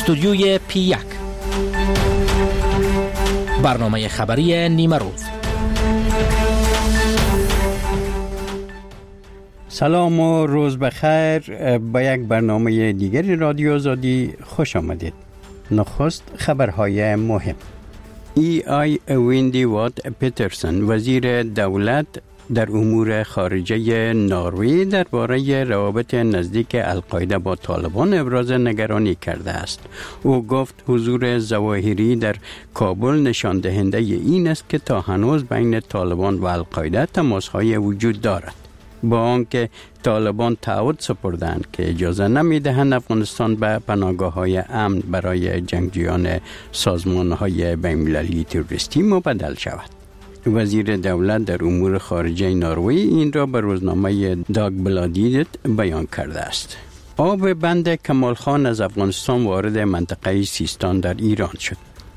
استودیوی P1 برنامه خبری نیمه روز. سلام و روز بخیر به یک برنامه دیگری رادیو آزادی خوش آمدید. نخست خبرهای مهم. ویندی وات پیترسن وزیر دولت در امور خارجه نروژ درباره روابط نزدیک القاعده با طالبان ابراز نگرانی کرده است. او گفت حضور ظواهری در کابل نشان دهنده این است که تا هنوز بین طالبان و القاعده تماس‌های وجود دارد. با آنکه طالبان تعهد سپردند که اجازه نمی‌دهند افغانستان به پناهگاه‌های امن برای جنگجویان سازمان‌های بین‌المللی تروریستی مبدل شود. وزیر دولت در امور خارجه نروژ این را به روزنامه داگبلادیت بیان کرده است. آب بند کمال خان از افغانستان وارد منطقه سیستان در ایران شد.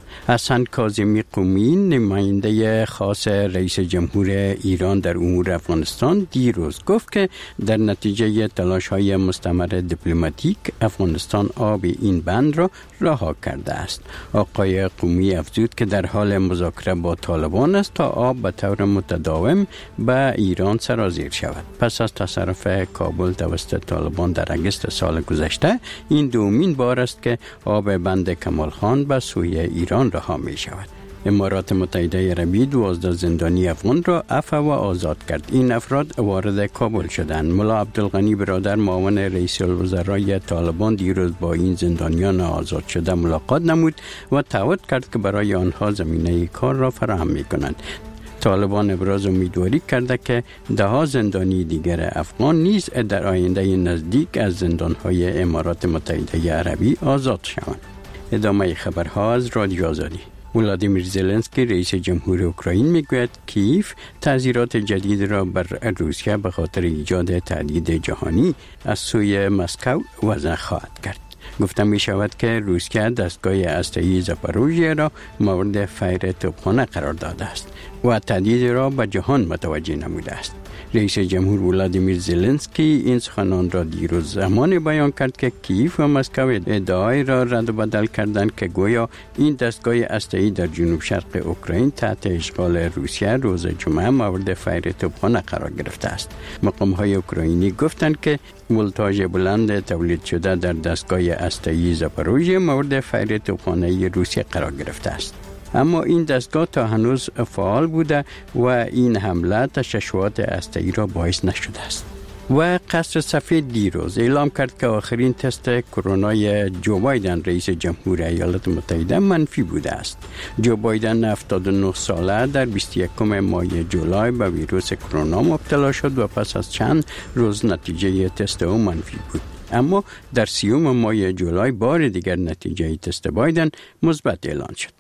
حسن کاظمی قمی نماینده خاص رئیس جمهور ایران در امور افغانستان دیروز گفت که در نتیجه تلاش‌های مستمر دیپلماتیک افغانستان آب این بند را رها کرده است. آقای قمی افزود که در حال مذاکره با طالبان است تا آب به طور متداوم به ایران سرازیر شود. پس از تصرف کابل توسط طالبان در اگست سال گذشته این دومین بار است که آب بند کمال خان به سوی ایران رها می شود. امارات متحده عربی 12 زندانی افغان را عفو و آزاد کرد. این افراد وارد کابل شدند. ملا عبدالغنی برادر معاون رئیس الوزرای طالبان دیروز با این زندانیان آزاد شده ملاقات نمود و تعهد کرد که برای آنها زمینه کار را فراهم می کنند. طالبان ابراز امیدواری کرده که ده زندانی دیگر افغان نیز در آینده نزدیک از زندانهای امارات متحده عربی آزاد شوند. ادامه خبرها از رادیو آزادی. ولادیمیر زلنسکی رئیس جمهور اوکراین میگوید کیف تعزیرات جدید را بر روسیه به خاطر ایجاد تهدید جهانی از سوی مسکو وضع خواهد کرد. گفته می شود که روسیه دستگاه هسته‌ای زاپاروژیه را مورد فیر توپخانه قرار داده است و تهدید را به جهان متوجه نموده است. رئیس جمهور ولادیمیر زلنسکی این سخنان را دیروز زمانی بیان کرد که کیف و مسکو ادعای را رد و بدل کردند که گویا این دستگاه هسته‌ای در جنوب شرق اوکراین تحت اشغال روسیه روز جمعه مورد فیر توپخانه قرار گرفته است. مقام‌های اوکراینی گفتند که ولتاژ بلند تولید شده در دستگاه هسته‌ای زاپاروژیه مورد فیر توپخانه روسیه قرار گرفته است. اما این دستگاه تا هنوز فعال بوده و این حمله تشعشعات هسته‌ای را باعث نشده است. و قصر سفید دیروز اعلام کرد که آخرین تست کرونای جو بایدن رئیس جمهور ایالات متحده منفی بوده است. جو بایدن 79 ساله در 21 ماه جولای به ویروس کرونا مبتلا شد و پس از چند روز نتیجه تست او منفی بود. اما در 30 ماه جولای بار دیگر نتیجه تست بایدن مثبت اعلان شد.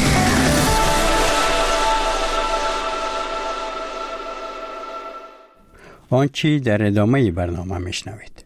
آنچه در ادامه برنامه میشنوید.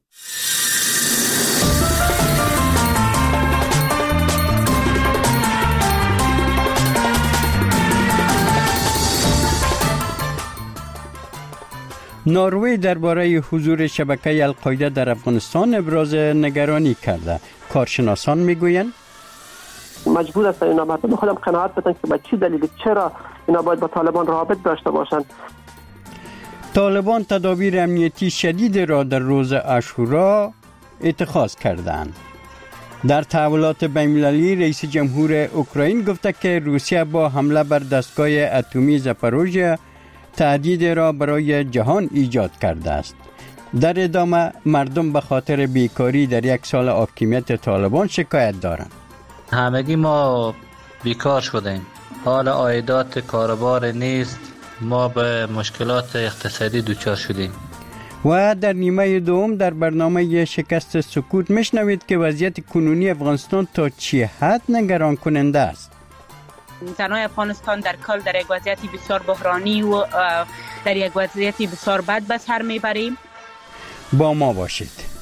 نروژ درباره حضور شبکه القاعده در افغانستان ابراز نگرانی کرده. کارشناسان میگویند مجبور است اینا مردم خودم قناعت بدن که به چه دلیل چرا اینا باید با طالبان رابط داشته باشند. طالبان تدابیر امنیتی شدید را در روز عاشورا اتخاذ کردند. در تحولات بین‌المللی رئیس جمهور اوکراین گفته که روسیه با حمله بر دستگاه اتمی زاپاروژیه تهدید را برای جهان ایجاد کرده است. در ادامه مردم به خاطر بیکاری در یک سال حاکمیت طالبان شکایت دارند. همگی ما بیکار شدیم. حال عایدات کاربار نیست. ما به مشکلات اقتصادی دچار شدیم. و در نیمه دوم در برنامه شکست سکوت میشنوید که وضعیت کنونی افغانستان تا چه حد نگران کننده است. زنای افغانستان در کل در یک وضعیت بسیار بحرانی و در یک وضعیت بسیار بد به سر میبریم. با ما باشید.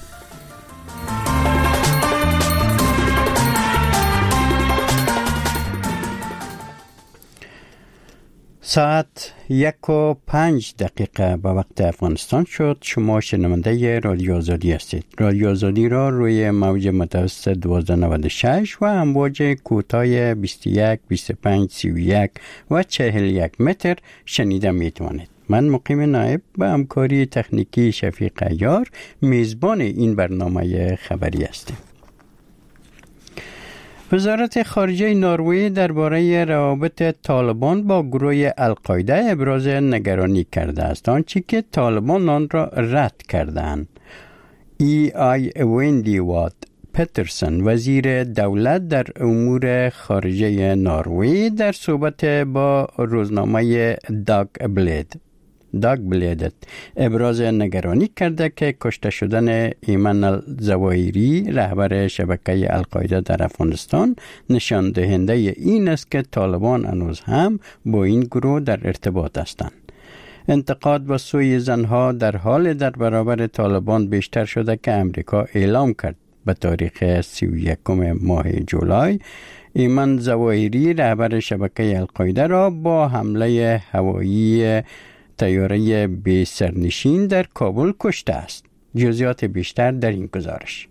ساعت 1:05 به وقت افغانستان شد. شما شنونده رادیو آزادی هستید. رادیو آزادی را روی موج متوسط 1296 و امواج کوتاه 21 25 31 و 41 متر شنیده می توانید. من مقیم نایب به همکاری تکنیکی شفیق عیار میزبان این برنامه خبری هستیم. وزارت خارجه نروژ درباره روابط طالبان با گروه القاعده ابراز نگرانی کرده است، آنچه که طالبان آن را رد کردند. ویندی واد پترسن وزیر دولت در امور خارجه نروژ در صحبت با روزنامه داگ بلیدت ابراز نگرانی کرده که کشته شدن ایمن الزواهری رهبر شبکه القاعده در افغانستان نشان دهنده این است که طالبان هنوز هم با این گروه در ارتباط هستند. انتقاد به سوی زنها در حال در برابر طالبان بیشتر شده که امریکا اعلام کرد به تاریخ 31 ماه جولای ایمن الزواهری رهبر شبکه القاعده را با حمله هوایی طیاره بی سرنشین در کابل کشته است. جزئیات بیشتر در این گزارش.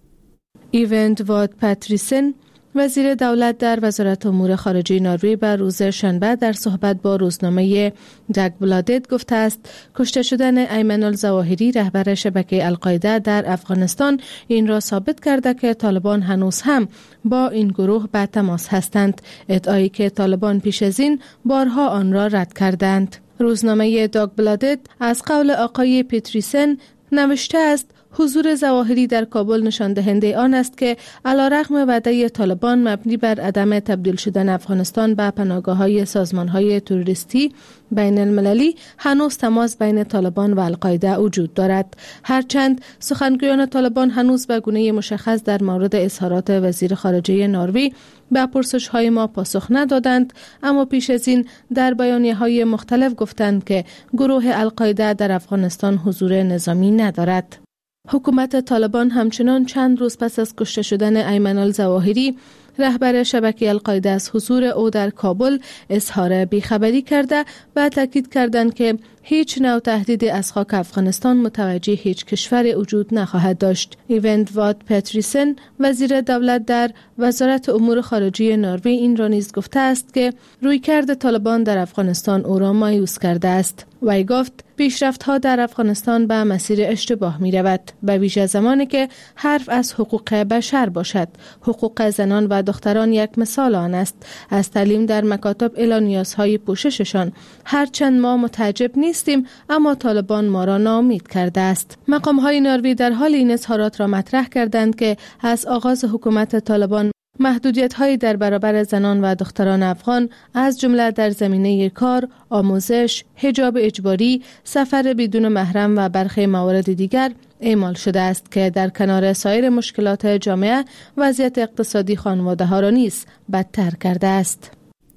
ایوند واد پتریسن وزیر دولت در وزارت امور خارجه نروژ بر روز شنبه در صحبت با روزنامه داگ بلیدت گفته است کشته شدن ایمن الزواهری رهبر شبکه القاعده در افغانستان این را ثابت کرده که طالبان هنوز هم با این گروه به تماس هستند، ادعایی که طالبان پیش از این بارها آن را رد کردند. روزنامه داگ بلیدت از قول آقای پتریسن نوشته است حضور زواهری در کابل نشان دهنده آن است که علیرغم وعده طالبان مبنی بر عدم تبدیل شدن افغانستان به پناهگاه‌های سازمان‌های تروریستی بین المللی هنوز تماس بین طالبان و القاعده وجود دارد. هرچند سخنگویان طالبان هنوز به گونه مشخص در مورد اظهارات وزیر خارجه نروژ به پرسش‌های ما پاسخ ندادند، اما پیش از این در بیانیه‌های مختلف گفتند که گروه القاعده در افغانستان حضور نظامی ندارد. حکومت طالبان همچنان چند روز پس از کشته شدن ایمن الزواهری رهبر شبکه القاعده از حضور او در کابل اظهار بیخبری کرده و تاکید کردند که هیچ نوع تهدید از خاک افغانستان متوجه هیچ کشور وجود نخواهد داشت. ایوند واد پتریسن وزیر دولت در وزارت امور خارجه نروژ این را نیز گفته است که رویکرد طالبان در افغانستان او را مایوس کرده است. وی گفت پیشرفت‌ها در افغانستان به مسیر اشتباه می رود، به ویژه زمانی که حرف از حقوق بشر باشد. حقوق زنان و دختران یک مثال آن است. از تعلیم در مکاتب الی نیازهای پوشششان. هرچند ما متعجب نیستیم، اما طالبان ما را ناامید کرده است. مقام‌های نروژ در حال این اظهارات را مطرح کردند که از آغاز حکومت طالبان محدودیت‌هایی در برابر زنان و دختران افغان از جمله در زمینه کار، آموزش، حجاب اجباری، سفر بدون محرم و برخی موارد دیگر اعمال شده است که در کنار سایر مشکلات جامعه وضعیت اقتصادی خانواده‌ها را نیز بدتر کرده است.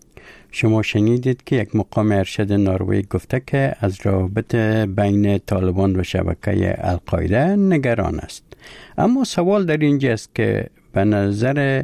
شما شنیدید که یک مقام ارشد نروژ گفته که از روابط بین طالبان و شبکه القاعده نگران است. اما سوال در اینجا است که به نظر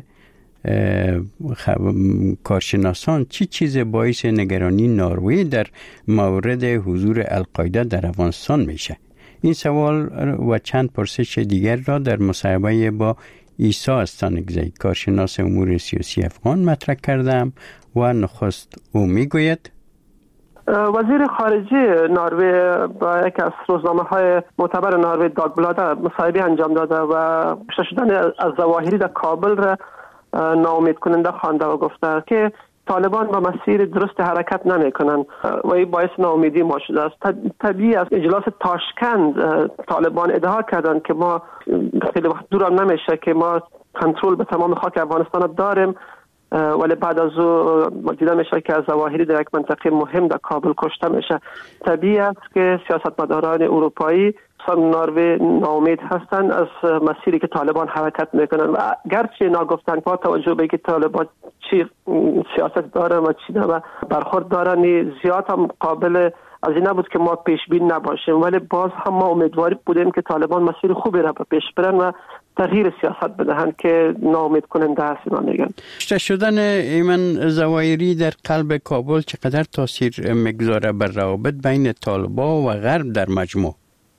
کارشناسان چی چیز باعث نگرانی نروژ در مورد حضور القاعده در افغانستان میشه؟ این سوال و چند پرسش دیگر را در مصاحبه با عیسی استانکزی کارشناس امور سیاسی افغان مطرح کردم و نخست او میگوید وزیر خارجه نروژ با یکی از روزنامه‌های معتبر نروژ داگ بلیدت مصاحبه انجام داده و کشته شدن از زواهری در کابل را ناامید کننده خوانده و گفته که طالبان با مسیر درست حرکت نمی‌کنند و این باعث ناامیدی ما شده است. طبیعی از اجلاس تاشکند طالبان ادعا کردند که ما خیلی وقت دور هم نمیشه که ما کنترل به تمام خاک افغانستان داریم، ولی بعد از او دیده میشه که از زواهری در یک منطقه مهم در کابل کشته میشه. طبیعی است که سیاستمداران اروپایی نروژ ناامید هستند از مسیری که طالبان حرکت میکنن و گرچه ناگفتن با توجه به که طالبان چی سیاست دارن و چی برخورد دارن زیاد هم قابل از این نبود که ما پیش بین نباشیم، ولی باز هم ما امیدواری بودیم که طالبان مسیر خوبی را پیش برن و تغییر سیاست بدهند که ناامید کننده است. اینا میگن کشته شدن ایمن ظواهری در قلب کابل چقدر تاثیر میگذاره بر روابط بین طالبان و غرب در مجموع؟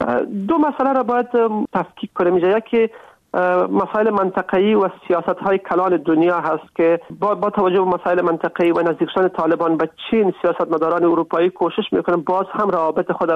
دو مسئله را باید تفکیک کنیم. یکی مسائل منطقه‌ای و سیاست‌های کلان دنیا هست که با توجه به مسائل منطقه‌ای و نزدیک شدن طالبان به چین، سیاستمداران اروپایی کوشش میکنن باز هم روابط خود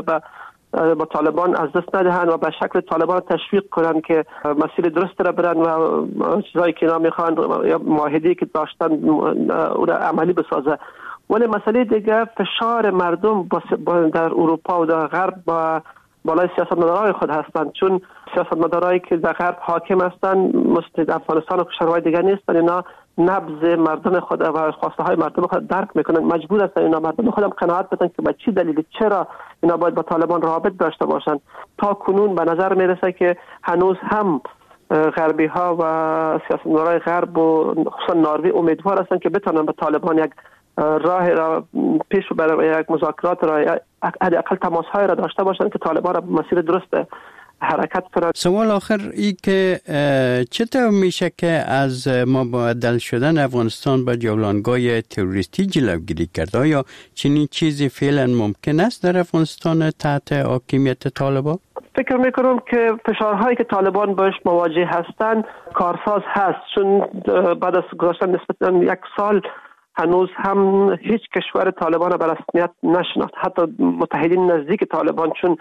با طالبان از دست ندهند و به شکل طالبان تشویق کنن که مسیر درست را برن و چیزایی که اینا میخوان یا معاهده‌ای که داشتن او را عملی بسازه. ولی مسئله دیگه فشار مردم در اروپا و در غرب با بالای سیاستمدارای خود هستند، چون سیاستمدارایی که در غرب حاکم هستند مثل افغانستان و کشورهای دیگر نیستند. اینا نبض مردم خود و خواسته های مردم خود درک میکنن، مجبور هستند اینا مردم خودم قناعت بدن که به چه دلیل چرا اینا باید با طالبان رابط داشته باشند. تا کنون به نظر میرسه که هنوز هم غربی ها و سیاستمدارای غرب و خصوصا نروژ امیدوار هستند که بتونن به طالبان یک راه را پیش ببرن و یک مذاکرات را حداقل تماس های را داشته باشند که طالبان را به مسیر درست حرکت کنند. سوال آخر ای که چطور میشه که از مبادل شدن افغانستان به جولانگاه تروریستی جلوگیری کرده؟ یا چنین چیزی فعلا ممکن است در افغانستان تحت حاکمیت طالبان؟ فکر میکنم که فشارهایی که طالبان باش مواجه هستند کارساز هست، چون بعد از گذشتن نسبتا یک سال هنوز هم هیچ کشور طالبان به رسمیت نشناخت، حتی متحدین نزدیک طالبان، چون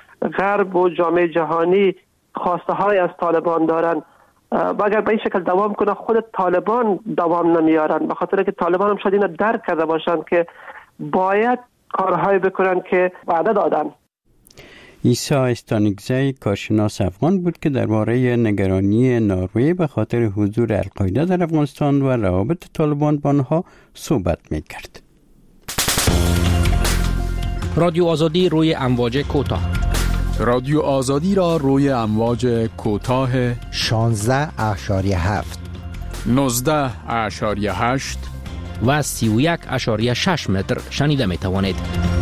غرب و جامعه جهانی خواسته های از طالبان دارن و اگر به این شکل دوام کنه خود طالبان دوام نمیارن، به خاطر که طالبان هم شاید اینو درک کرده باشن که باید کارهای بکنن که وعده دادن. عیسی استانیکزی کارشناس افغان بود که درباره نگرانی نروژ به خاطر حضور القاعده در افغانستان و روابط طالبان با آنها صحبت می‌کرد. رادیو آزادی روی امواج کوتاه. رادیو آزادی را روی امواج کوتاه 16.7 19.8 و 31.6 متر شنیده می توانید.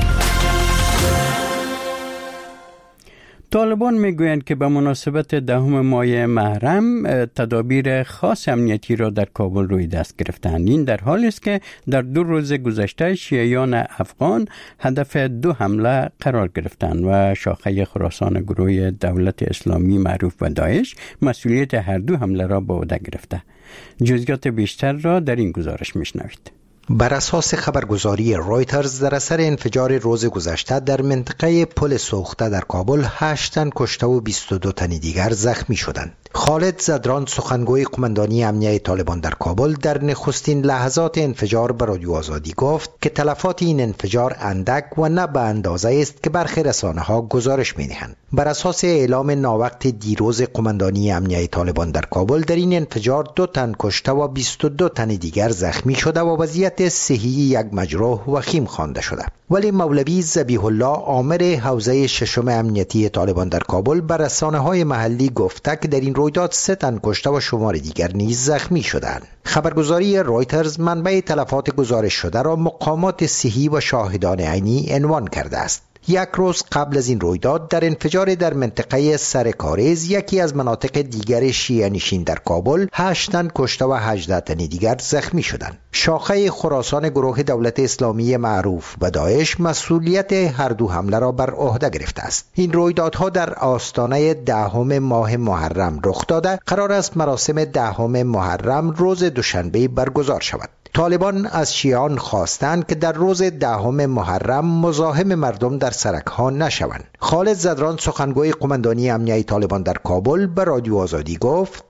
طالبان میگویند که به مناسبت 10 ماه محرم تدابیر خاص امنیتی را در کابل روی دست گرفتند. این در حالی است که در 2 روز گذشته شیعیان افغان هدف 2 حمله قرار گرفتند و شاخه خراسان گروه دولت اسلامی معروف به داعش مسئولیت هر 2 حمله را به عهده گرفته. جزئیات بیشتر را در این گزارش میشنوید. بر اساس خبرگزاری رویترز در اثر انفجار روز گذشته در منطقه پل سوخته در کابل 8 تن کشته و 22 تن دیگر زخمی شدند. خالد زدران سخنگوی قماندانی امنیه طالبان در کابل در نخستین لحظات انفجار به رادیو آزادی گفت که تلفات این انفجار اندک و نه به اندازه است که برخی رسانه‌ها گزارش می‌دهند. بر اساس اعلام ناوقت دیروز قماندانی امنیه طالبان در کابل در این انفجار 2 تن کشته و 22 تن دیگر زخمی شده و وضعیت صحی یک مجروح وخیم خوانده شده. ولی مولوی ذبیح الله آمر حوزه 6 امنیتی طالبان در کابل بر رسانه‌های محلی گفته که در این رویداد 3 تن کشته و شمار دیگر نیز زخمی شدند. خبرگزاری رویترز منبع تلفات گزارش شده را مقامات صحی و شاهدان عینی عنوان کرده است. 1 روز قبل از این رویداد در انفجار در منطقه سرکارز یکی از مناطق دیگر شیعه نشین در کابل 8 تن کشته و 18 تن دیگر زخمی شدند. شاخه خراسان گروه دولت اسلامی معروف به داعش مسئولیت هر 2 حمله را بر عهده گرفته است. این رویدادها در آستانه 10 ماه محرم رخ داده. قرار است مراسم 10 محرم روز دوشنبه برگزار شود. طالبان از شیعیان خواستند که در روز 10 محرم مزاحم مردم در سرک‌ها نشوند. خالد زدران سخنگوی قماندانی امنیه طالبان در کابل به رادیو آزادی گفت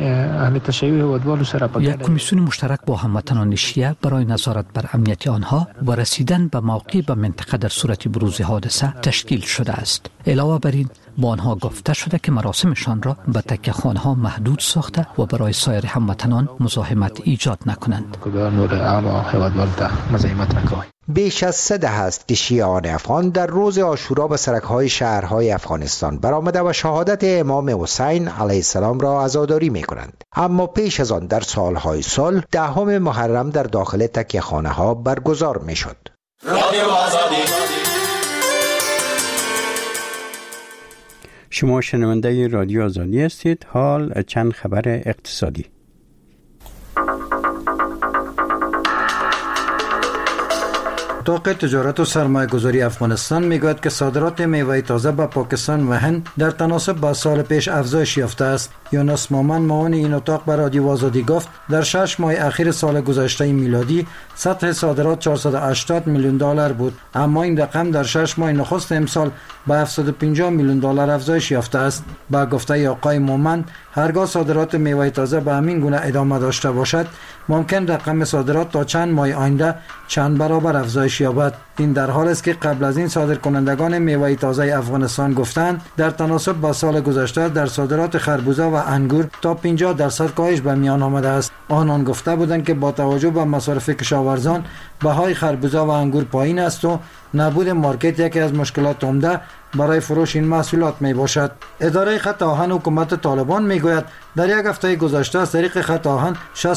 یک کمیسیون مشترک با هموطنان شیعه برای نظارت بر امنیت آنها و رسیدن به موقع به منطقه در صورت بروز حادثه تشکیل شده است. علاوه بر این با آنها گفته شده که مراسمشان را به تکه خانه‌ها محدود ساخته و برای سایر هموطنان مزاحمت ایجاد نکنند. بیش از 3 دهه است که شیعیان افغان در روز عاشورا به سرک‌های شهرهای افغانستان برآمده و شهادت امام حسین علیه السلام را عزاداری می‌کنند. اما پیش از آن در سالهای صلح 10 محرم در داخل تکیه‌خانه‌ها برگزار می‌شد. شما شنونده رادیو آزادی هستید. حال چند خبر اقتصادی. اتاق تجارت و سرمایه گذاری افغانستان میگوید که صادرات میوه تازه به پاکستان و هند در تناسب با سال پیش افزایش یافته است. یونس مومن معاون این اتاق به رادیو آزادی گفت در 6 ماه اخیر سال گذشته میلادی سطح صادرات 480 میلیون دلار بود، اما این رقم در 6 ماه نخست امسال به 750 میلیون دلار افزایش یافته است. با گفته آقای مومن هرگاه صادرات میوه تازه به همین گونه ادامه داشته باشد ممکن رقم صادرات تا چند ماه آینده چند برابر افزایش یابد. این در حال است که قبل از این صادرکنندگان میوه تازه افغانستان گفتند در تناسب با سال گذشته در صادرات خربوزه و انگور تا 50% کاهش به میان آمده است. آنان گفته بودند که با توجه به مصارف کشاورزان بهای خربوزه و انگور پایین است و نبود مارکت یکی از مشکلات عمده برای فروش این محصولات می باشد. اداره خط آهن حکومت طالبان می گوید در یک هفته گذشته از طریق خط آهن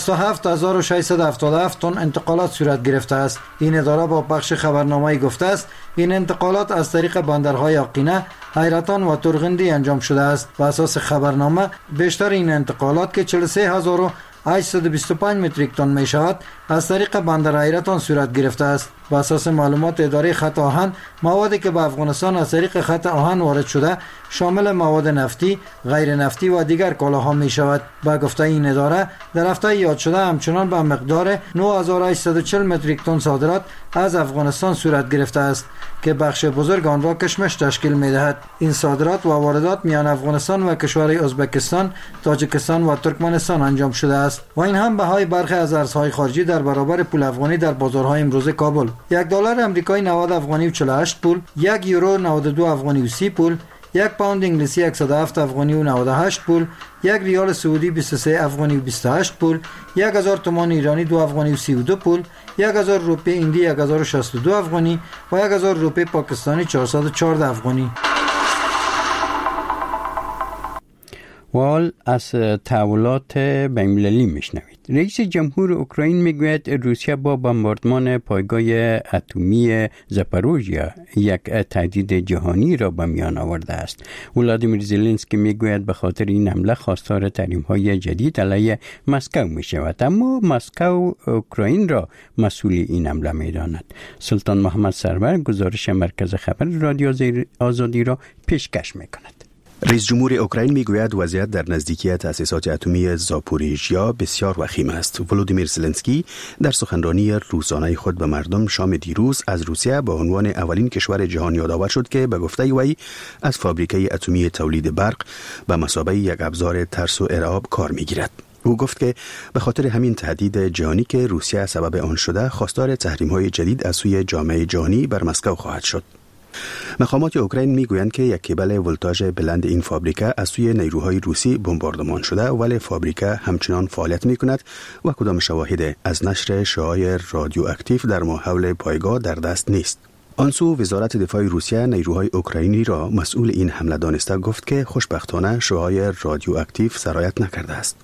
67677 تن انتقالات صورت گرفته است. این اداره با پخش خبرنامه‌ای گفته است این انتقالات از طریق بندرهای آقینه، حیرتان و ترغندی انجام شده است. بر اساس خبرنامه بیشتر این انتقالات که 43825 متریک تن می شود از طریق بندر حیرتان صورت گرفته است. بر اساس معلومات اداره خط آهن موادی که به افغانستان از طریق خط آهن وارد شده شامل مواد نفتی، غیر نفتی و دیگر کالاها می شود. با گفته این اداره در هفته یاد شده همچنان به مقدار 9840 متریک تن صادرات از افغانستان صورت گرفته است که بخش بزرگ آن را کشمش تشکیل می دهد. این صادرات و واردات میان افغانستان و کشورهای ازبکستان، تاجیکستان و ترکمنستان انجام شده است و این هم بهای برخی از ارزهای خارجی در برابر پول افغانی در بازارهای امروز کابل. $1 آمریکایی 90 افغانی و 48 پول، 1 یورو 92 افغانی و 30 پول، 1 پوند انگلیسی 107 افغانی و 98 پول، 1 ریال سعودی 23 افغانی و 28 پول، 1000 تومان ایرانی 2 افغانی و 32 پول، 1000 روپیه هندی 1062 افغانی و 1000 روپیه پاکستانی 414 افغانی. وال از تحولات بین‌المللی میشنوید. رئیس جمهور اوکراین میگوید روسیه با بمباردمان پایگاه اتمی زاپاروژیا یک تهدید جهانی را به میان آورده است. ولادیمیر زلنسکی میگوید به خاطر این حمله خواستار تحریم‌های جدید علیه مسکو میشود، اما مسکو اوکراین را مسئول این حمله میداند. سلطان محمد سرور گزارش مرکز خبر رادیو آزادی را پیشکش میکند. رئیس جمهور اوکراین میگوید وضعیت در نزدیکی تأسیسات اتمی زاپوریژیا بسیار وخیم است. ولودیمیر زلنسکی در سخنرانی روزانه خود به مردم شام دیروز از روسیه به عنوان اولین کشور جهان یادآور شد که به گفته وی از فابریکه اتمی تولید برق به مثابه یک ابزار ترس و ارعاب کار میگیرد. او گفت که به خاطر همین تهدید جهانی که روسیه سبب آن شده خواستار تحریم‌های جدید از سوی جامعه جهانی بر مسکو خواهد شد. مقامات اوکراین میگویند که یک کیبل ولتاژ بلند این فابریکه از سوی نیروهای روسی بمباردمان شده، ولی فابریکه همچنان فعالیت میکند و کدام شواهد از نشر شعاع رادیواکتیو در ماحول پایگاه در دست نیست. آنسو وزارت دفاع روسیه نیروهای اوکراینی را مسئول این حمله دانسته گفت که خوشبختانه شعاع رادیواکتیو سرایت نکرده است.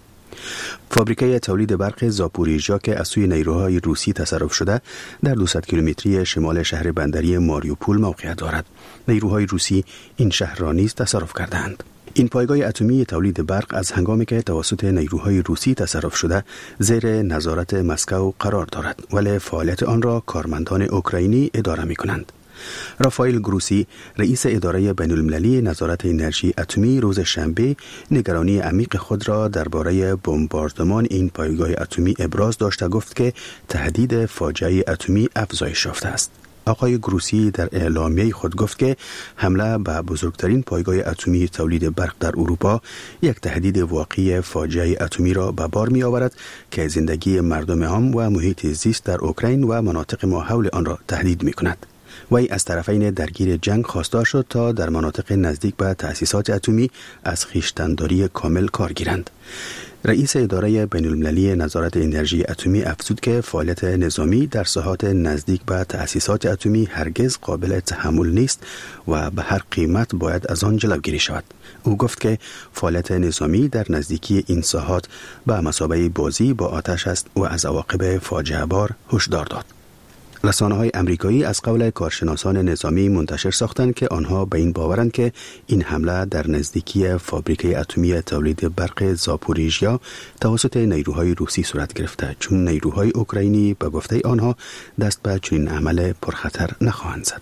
فابریکه تولید برق زاپوریژیا که از سوی نیروهای روسی تصرف شده در 200 کیلومتری شمال شهر بندری ماریوپول موقعیت دارد. نیروهای روسی این شهر را نیز تصرف کردند. این پایگاه اتمی تولید برق از هنگامی که توسط نیروهای روسی تصرف شده زیر نظارت مسکو قرار دارد، ولی فعالیت آن را کارمندان اوکراینی اداره می‌کنند. رافائل گروسی رئیس اداره بین‌المللی نظارت انرژی اتمی روز شنبه نگرانی عمیق خود را درباره بمباردمان این پایگاه اتمی ابراز داشته گفت که تهدید فاجعه اتمی افزایش یافته است. آقای گروسی در اعلامیه خود گفت که حمله به بزرگترین پایگاه اتمی تولید برق در اروپا یک تهدید واقعی فاجعه اتمی را به بار می آورد که زندگی مردم عام و محیط زیست در اوکراین و مناطق ماحول آن را تهدید می کند. وی از طرفین درگیر جنگ خواستار شد تا در مناطق نزدیک به تأسیسات اتمی از خویشتن‌داری کامل کار گیرند. رئیس اداره بین‌المللی نظارت انرژی اتمی افزود که فعالیت نظامی در ساحات نزدیک به تأسیسات اتمی هرگز قابل تحمل نیست و به هر قیمت باید از آن جلوگیری شود. او گفت که فعالیت نظامی در نزدیکی این ساحات به مثابه بازی با آتش است و از عواقب فاجعه بار هشدار داد. رسانه‌های آمریکایی از قول کارشناسان نظامی منتشر ساختند که آنها به این باورند که این حمله در نزدیکی فابریکه اتمی تولید برق زاپوریژیا توسط نیروهای روسی صورت گرفته، چون نیروهای اوکراینی به گفته آنها دست به چنین عمل پرخطر نخواهند زد.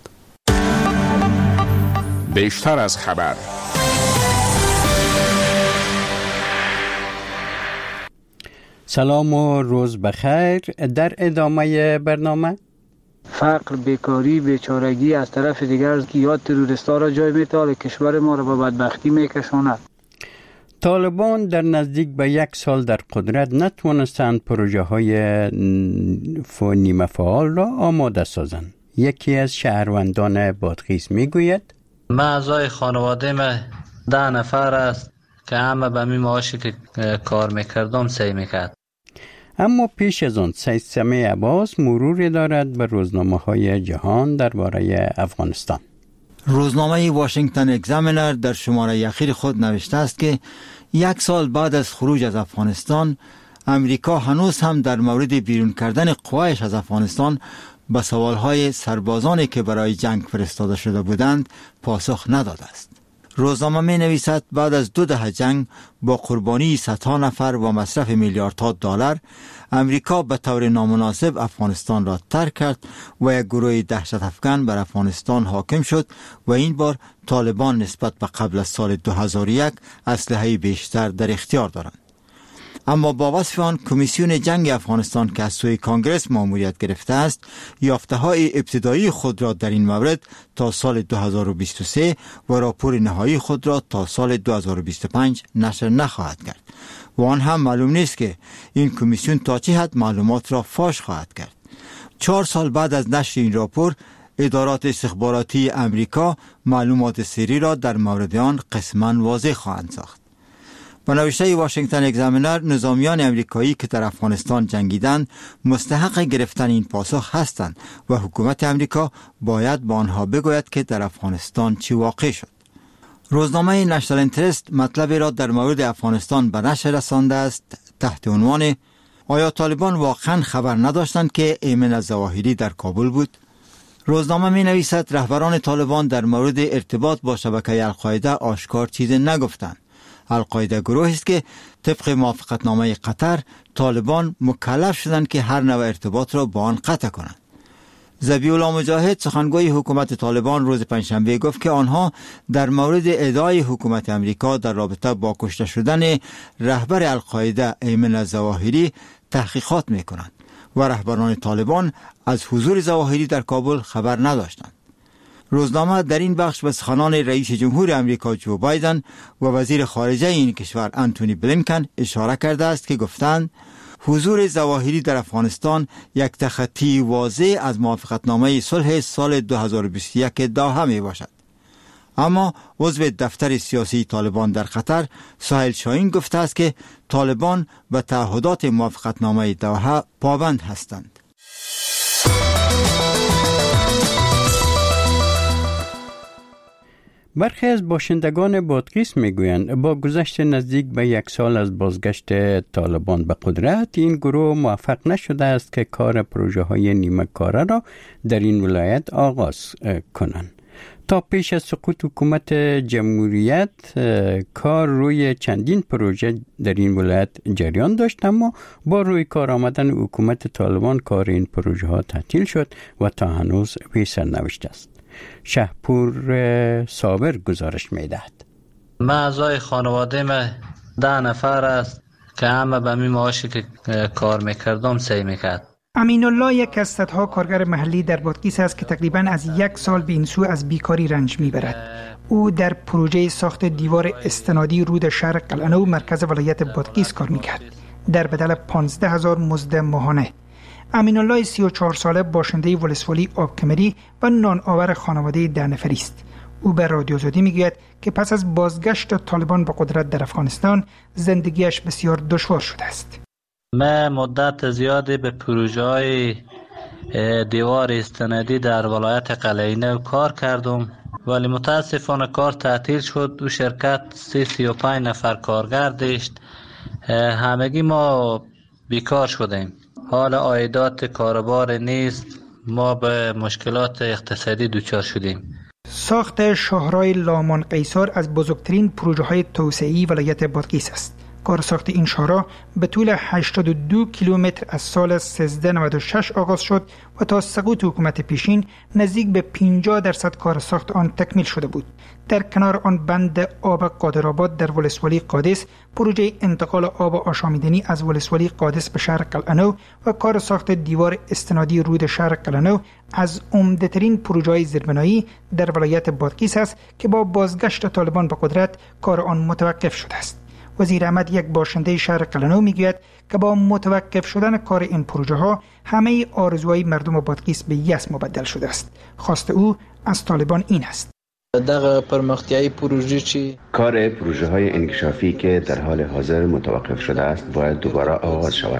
بیشتر از خبر. سلام و روز بخیر. در ادامه برنامه فقر، بیکاری، بیچارگی از طرف دیگر که یا تروریستا را جای می‌دهد، کشور ما را به بدبختی می‌کشاند. طالبان در نزدیک به 1 سال در قدرت نتوانستند پروژه های نیمه فعال را آماده سازند. یکی از شهروندان بادغیس میگوید من اعضای خانواده من 10 نفر است که همه به می معاشی که کار میکردم سعی میکرد. اما پیش از آن سید سمیع عباس مروری دارد به روزنامه های جهان درباره افغانستان. روزنامه واشنگتن اگزامینر در شماره اخیر خود نوشته است که 1 سال بعد از خروج از افغانستان، امریکا هنوز هم در مورد بیرون کردن قوایش از افغانستان به سوالهای سربازانی که برای جنگ فرستاده شده بودند پاسخ نداده است. روزنامه می نویسد بعد از 2 دهه جنگ با قربانی صدها نفر و مصرف میلیاردها دلار، امریکا به طور نامناسب افغانستان را ترک کرد و یک گروه دهشت افکن بر افغانستان حاکم شد و این بار طالبان نسبت به قبل از سال 2001 اسلحه بیشتر در اختیار دارند. اما با وصف آن کمیسیون جنگ افغانستان که از سوی کانگرس مأموریت گرفته است، یافته‌های ابتدایی خود را در این مورد تا سال 2023 و راپور نهایی خود را تا سال 2025 نشر نخواهد کرد و آن هم معلوم نیست که این کمیسیون تا چه حد معلومات را فاش خواهد کرد. 4 سال بعد از نشر این راپور، ادارات استخباراتی امریکا معلومات سری را در مورد آن قسماً واضح خواهند ساخت. با نوشته واشنگتن اگزامینر، نظامیان امریکایی که در افغانستان جنگیدند مستحق گرفتن این پاسخ هستند و حکومت امریکا باید با آنها بگوید که در افغانستان چی واقع شد. روزنامه نشنال اینترست مطلبی را در مورد افغانستان به نشر رسانده است تحت عنوان آیا طالبان واقعا خبر نداشتند که ایمن الظواهری در کابل بود؟ روزنامه می نویسد رهبران طالبان در مورد ارتباط با شبکه القاعده آشکار چیزی نگفتند. القاعده گروهی است که طبق موافقتنامه قطر طالبان مکلف شدند که هر نوع ارتباط را با آن قطع کنند. ذبیح الله مجاهد سخنگوی حکومت طالبان روز پنجشنبه گفت که آنها در مورد ادعای حکومت امریکا در رابطه با کشته شدن رهبر القاعده ایمن الظواهری تحقیقات می‌کنند و رهبران طالبان از حضور ظواهری در کابل خبر نداشتند. روزنامه در این بخش به سخنان رئیس جمهور امریکا جو بایدن و وزیر خارجه این کشور انتونی بلینکن اشاره کرده است که گفتند حضور ظواهری در افغانستان یک تخطی واضح از موافقتنامه صلح سال 2021 دوحه می باشد. اما عضو دفتر سیاسی طالبان در قطر سهیل شاهین گفته است که طالبان به تعهدات موافقتنامه دوحه پابند هستند. برخی از باشندگان بادغیس میگویند با گذشت نزدیک به 1 سال از بازگشت طالبان به قدرت، این گروه موفق نشده است که کار پروژه های نیمه کاره را در این ولایت آغاز کنند. تا پیش از سقوط حکومت جمهوریت کار روی چندین پروژه در این ولایت جریان داشت، اما با روی کار آمدن حکومت طالبان کار این پروژه ها تعطیل شد و تا هنوز بی سرنوشت است. شهپور صابر گزارش میدهد. من اعضای خانواده من 10 نفر است که همه به می معاشی که کار میکردم سعی میکرد. امین الله یک از صدها کارگر محلی در بادغیس است که تقریباً از 1 سال به این سو از بیکاری رنج میبرد. او در پروژه ساخت دیوار استنادی رود شهر قلعه‌نو مرکز ولایت بادغیس کار میکرد در بدل 15,000 مزد ماهانه. امین الله 34 ساله باشنده ولسوالی آبکمری و نان آور خانواده 10 نفری است. او به رادیو آزادی میگوید که پس از بازگشت طالبان به قدرت در افغانستان زندگیش بسیار دشوار شده است. من مدت زیادی به پروژه‌های دیوار استنادی در ولایت قلعه‌نو کار کردم، ولی متاسفانه کار تعطیل شد. او شرکت 35 نفر کارگر داشت. همگی ما بیکار شدیم. حال عایدات کاربار نیست. ما به مشکلات اقتصادی دچار شدیم. ساخت شاهراه لامان قیصر از بزرگترین پروژه‌های توسعه‌ای ولایت بادغیس است. کار ساخت این شاهراه به طول 82 کیلومتر از سال 1396 آغاز شد و تا سقوط حکومت پیشین نزدیک به 50% کار ساخت آن تکمیل شده بود. در کنار آن بند آب قادرآباد در ولسوالی قادس، پروژه انتقال آب آشامیدنی از ولسوالی قادس به شهر قلعه‌نو و کار ساخت دیوار استنادی رود شهر قلعه‌نو از عمده‌ترین پروژه‌های زیربنایی در ولایت بادغیس است که با بازگشت طالبان به قدرت کار آن متوقف شده است. وزیر احمد، یک باشنده شهر قلعه‌نو، میگوید که با متوقف شدن کار این پروژه ها همه آرزوهای مردم بادغیس به یأس مبدل شده است. خواست او از طالبان این است: دغه پرمختیایی پروژه چی؟ کار پروژه های انکشافی که در حال حاضر متوقف شده است باید دوباره آغاز شود.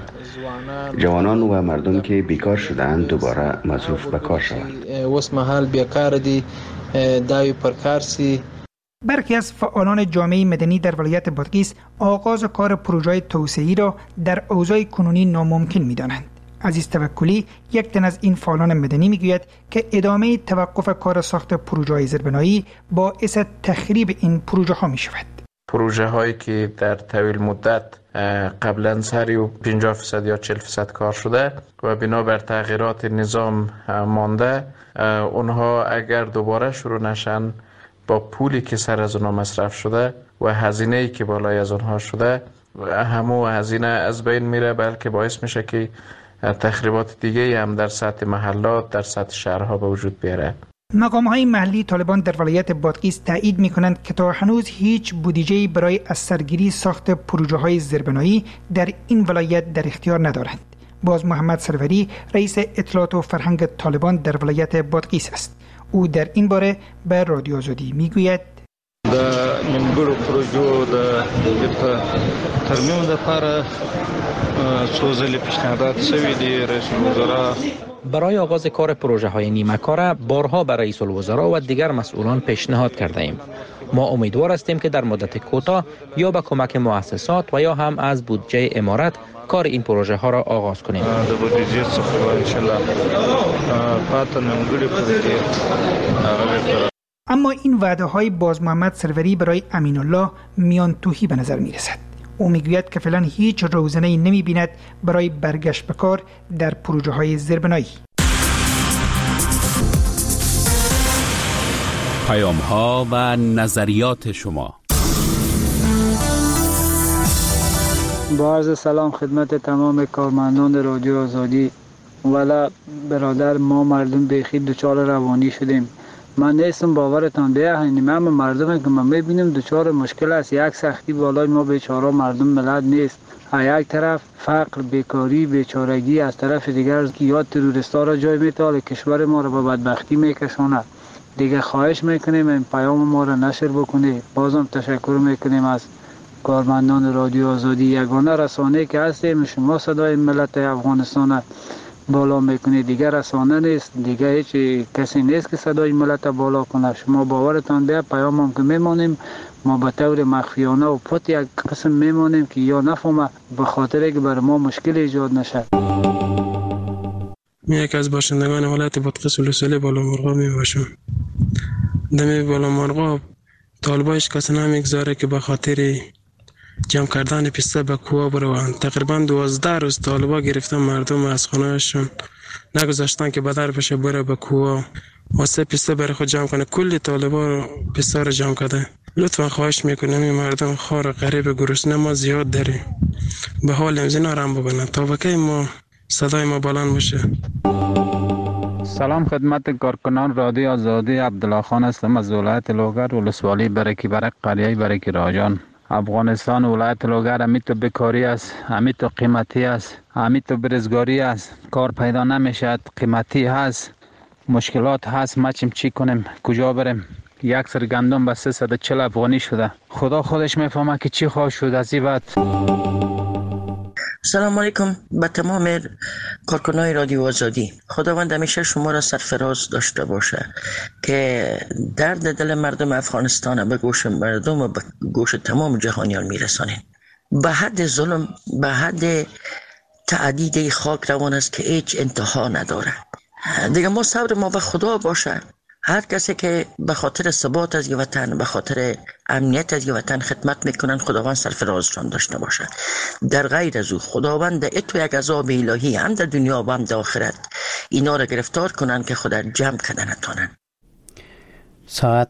جوانان و مردم که بیکار شدند دوباره مصروف به کار شوند. وس محل بیکار دی دایو پرکارسی. برخی از فعالان جامعه مدنی در ولایت بادغیس آغاز کار پروژه توسعه‌ای را در اوضاع کنونی ناممکن می‌دانند. عزیز توکلی، یک تن از این فعالان مدنی، میگوید که ادامه توقف کار ساخت پروژه‌های زیربنایی باعث تخریب این پروژه‌ها می‌شود. پروژه هایی که در طویل مدت قبلا سری 50% یا 40% کار شده و بنابر تغییرات نظام مانده، اونها اگر دوباره شروع نشن با پولی که سر از اونها مصرف شده و هزینه‌ای که بالای از اونها شده، همو هزینه از بین میره، بلکه باعث میشه که تخریبات دیگه هم در سطح محلات، در سطح شهرها به وجود بیاره. مقام‌های محلی طالبان در ولایت بادغیس تایید می‌کنند که تا هنوز هیچ بودجه‌ای برای از سرگیری ساخت پروژه‌های زیربنایی در این ولایت در اختیار ندارند. باز محمد سروری، رئیس اطلاعات و فرهنگ طالبان در ولایت بادغیس است. او در این باره به رادیو آزادی میگوید: د نیمګړو پروژو د ترمیم لپاره څو ځلې پیشنهادات شوي دي. رئیس الوزرا برای آغاز کار پروژه های نیمه کاره بارها به رئیس الوزرا و دیگر مسئولان پیشنهاد کرده ایم. ما امیدوار هستیم که در مدت کوتاه یا به کمک مؤسسات و یا هم از بودجه امارت کار این پروژه ها را آغاز کنیم. د بودجه څخه ان شاء الله پاتې نیمګړي پروژې. اما این وعده های باز محمد سروری برای امین الله میان توهی به نظر می رسد. او میگوید که فعلا هیچ روزنه‌ای نمی بیند برای برگشت به کار در پروژه های زیربنایی. پیام ها و نظریات شما. با عرض سلام خدمت تمام کارمندان رادیو آزادی. ولی برادر، ما مردم بیخی دچار روانی شدیم. من نیستم باورتان بیاین، من مردم که من میبینم دچار مشکل است. یک سختی بالای ما بیچاره مردم ملت نیست. یک طرف فقر، بیکاری، بیچارگی، از طرف دیگر یا تروریستا را جای میتاله، کشور ما را به بدبختی میکشاند. دیگه خواهش میکنیم این پیام ما را نشر بکنید. بازم تشکر میکنیم از کارمندان رادیو آزادی. یگانه رسانه که هستیم شما صدای ملت افغانستان بالا میکنه، دیگر رسانه نیست، دیگر هیچ کسی نیست که صدای ملت بالا کنه. شما باورتان بیاد پیامم که میمونیم ما به طور مخفیانه و پت یک قسم میمونیم که یا نفهمه، به خاطر که بر ما مشکل ایجاد نشه. یک از باشندگان ولایت بادغیس ولسوالی بالامرغاب میباشم. دم بالامرغاب طالبایش کسی نمیگذاره که به خاطر جمع کردن پسته به کوه بروند. تقریبا 12 روز طالبا گرفتن مردم از خانه‌شون، نگذاشتن که بدر بشه بره به کوه واسه پسته برای خود جمع کنه. کلی طالبا پسته رو جمع کرده. لطفا خواهش میکنم این مردم خار غریب گرسنه ما زیاد داریم، به حال امزینا رم ببینن تا وکی ما صدای ما بلند باشه. سلام خدمت کارکنان رادیو آزادی. عبدالله خان هستم از ولایت لوگر، ولسوالی برکی برک، قریه برکی راجان. افغانستان ولایت لوگر همی تو بیکاری است، همی تو قیمتی است، همی تو برزگاری است، کار پیدا نمیشد، قیمتی هست، مشکلات هست. ما چی کنیم؟ کجا بریم؟ یک سر گندم به 340 افغانی شده. خدا خودش میفهمه که چی خواهد شد از این بعد. سلام علیکم به تمام کارکنان رادیو آزادی. خداوند همیشه شما را سرفراز داشته باشه که درد دل مردم افغانستان به گوش مردم و به گوش تمام جهانیان میرسانید. به حد ظلم، به حد تعدید خاک روان است که هیچ انتها نداره. دیگه ما صبر ما به خدا باشه. هر کسی که به خاطر ثبات از وطن، به خاطر امنیت از وطن خدمت میکنن، خداوند سرفرازشان داشته باشه. در غیر از او خداوند اتو یک عذاب الهی هم در دنیا و هم در آخرت اینا را گرفتار کنن که خدا جمع کنه نتونن. ساعت